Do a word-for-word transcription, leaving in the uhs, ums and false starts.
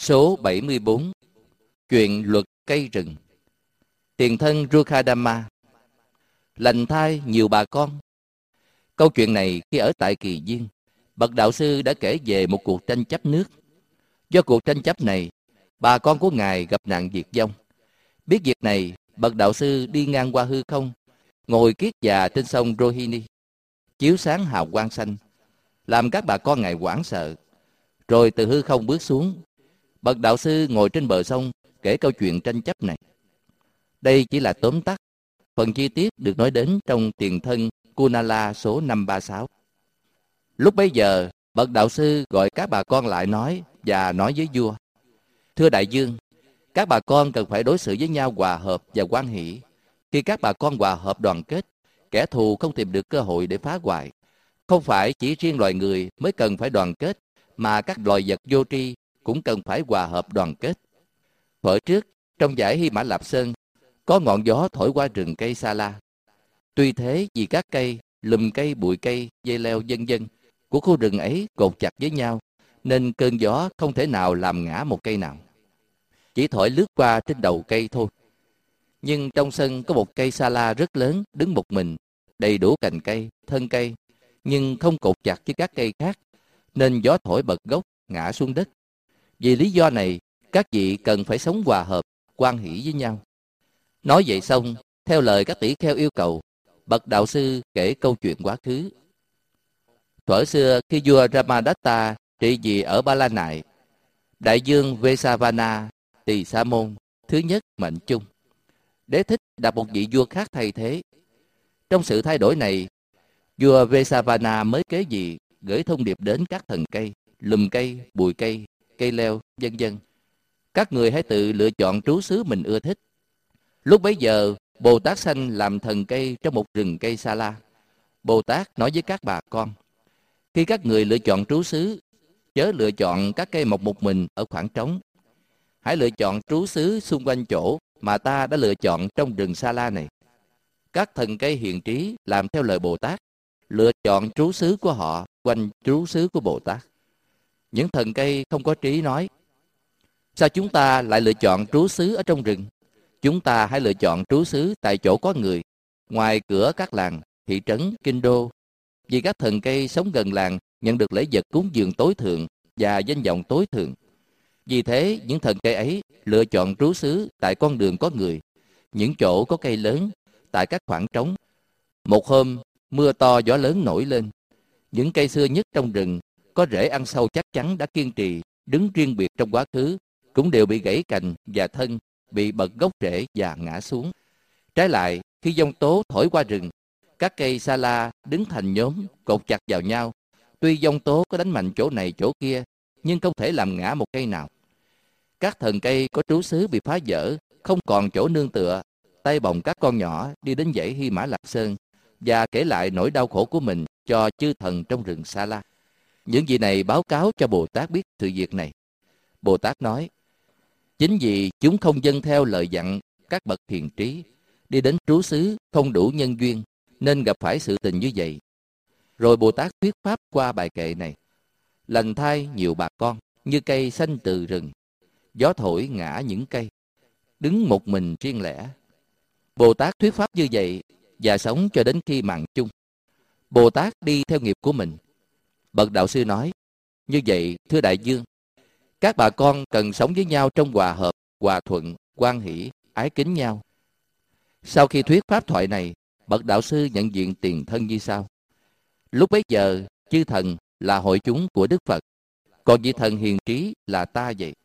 Số bảy mươi bốn. Chuyện luật cây rừng. Tiền thân Rukhadama. Lành thai nhiều bà con. Câu chuyện này khi ở tại Kỳ Viên, bậc đạo sư đã kể về một cuộc tranh chấp nước. Do cuộc tranh chấp này, bà con của ngài gặp nạn diệt vong. Biết việc này, bậc đạo sư đi ngang qua hư không, ngồi kiết già trên sông Rohini, chiếu sáng hào quang xanh, làm các bà con ngài hoảng sợ. Rồi từ hư không bước xuống, bậc đạo sư ngồi trên bờ sông kể câu chuyện tranh chấp này. Đây chỉ là tóm tắt, phần chi tiết được nói đến trong Tiền thân Kunala số năm trăm ba mươi sáu. Lúc bấy giờ, bậc đạo sư gọi các bà con lại nói và nói với vua: Thưa đại vương, các bà con cần phải đối xử với nhau hòa hợp và hoan hỷ. Khi các bà con hòa hợp đoàn kết, kẻ thù không tìm được cơ hội để phá hoại. Không phải chỉ riêng loài người mới cần phải đoàn kết, mà các loài vật vô tri cũng cần phải hòa hợp đoàn kết. Thuở trước, trong dãy Hy Mã Lạp Sơn, có ngọn gió thổi qua rừng cây Sa La. Tuy thế, vì các cây, lùm cây, bụi cây, dây leo vân vân của khu rừng ấy cột chặt với nhau, nên cơn gió không thể nào làm ngã một cây nào, chỉ thổi lướt qua trên đầu cây thôi. Nhưng trong sân có một cây Sa La rất lớn, đứng một mình, đầy đủ cành cây, thân cây, nhưng không cột chặt với các cây khác, nên gió thổi bật gốc, ngã xuống đất. Vì lý do này, các vị cần phải sống hòa hợp, hoan hỷ với nhau. Nói vậy xong, theo lời các tỷ kheo yêu cầu, bậc đạo sư kể câu chuyện quá khứ. Thuở xưa, khi vua Ramadatta trị vì ở Ba La Nại, đại vương Vesavana Tỳ Sa Môn thứ nhất mệnh chung. Đế thích đặt một vị vua khác thay thế. Trong sự thay đổi này, vua Vesavana mới kế vị gửi thông điệp đến các thần cây, lùm cây, bụi cây, cây leo, vân vân. Các người hãy tự lựa chọn trú xứ mình ưa thích. Lúc bấy giờ, Bồ Tát sanh làm thần cây trong một rừng cây Sa La. Bồ Tát nói với các bà con: Khi các người lựa chọn trú xứ, chớ lựa chọn các cây mọc một mình ở khoảng trống. Hãy lựa chọn trú xứ xung quanh chỗ mà ta đã lựa chọn trong rừng Sa La này. Các thần cây hiền trí làm theo lời Bồ Tát, lựa chọn trú xứ của họ quanh trú xứ của Bồ Tát. Những thần cây không có trí nói: Sao chúng ta lại lựa chọn trú xứ ở trong rừng? Chúng ta hãy lựa chọn trú xứ tại chỗ có người, ngoài cửa các làng, thị trấn, kinh đô. Vì các thần cây sống gần làng nhận được lễ vật cúng dường tối thượng và danh vọng tối thượng. Vì thế, những thần cây ấy lựa chọn trú xứ tại con đường có người, những chỗ có cây lớn, tại các khoảng trống. Một hôm, mưa to gió lớn nổi lên. Những cây xưa nhất trong rừng, có rễ ăn sâu chắc chắn đã kiên trì, đứng riêng biệt trong quá khứ, cũng đều bị gãy cành và thân, bị bật gốc rễ và ngã xuống. Trái lại, khi giông tố thổi qua rừng, các cây Sa La đứng thành nhóm, cột chặt vào nhau. Tuy giông tố có đánh mạnh chỗ này chỗ kia, nhưng không thể làm ngã một cây nào. Các thần cây có trú xứ bị phá vỡ, không còn chỗ nương tựa, tay bồng các con nhỏ đi đến dãy Hy Mã Lạp Sơn và kể lại nỗi đau khổ của mình cho chư thần trong rừng Sa La. Những vị này báo cáo cho Bồ Tát biết sự việc này. Bồ Tát nói: Chính vì chúng không dâng theo lời dặn các bậc hiền trí, đi đến trú xứ không đủ nhân duyên, nên gặp phải sự tình như vậy. Rồi Bồ Tát thuyết pháp qua bài kệ này: Lành thai nhiều bà con, như cây xanh từ rừng, gió thổi ngã những cây, đứng một mình riêng lẻ. Bồ Tát thuyết pháp như vậy và sống cho đến khi mạng chung. Bồ Tát đi theo nghiệp của mình. Bậc đạo sư nói: Như vậy, thưa đại vương, các bà con cần sống với nhau trong hòa hợp, hòa thuận, hoan hỷ, ái kính nhau. Sau khi thuyết pháp thoại này, bậc đạo sư nhận diện tiền thân như sau. Lúc bấy giờ, chư thần là hội chúng của Đức Phật, còn vị thần hiền trí là ta vậy.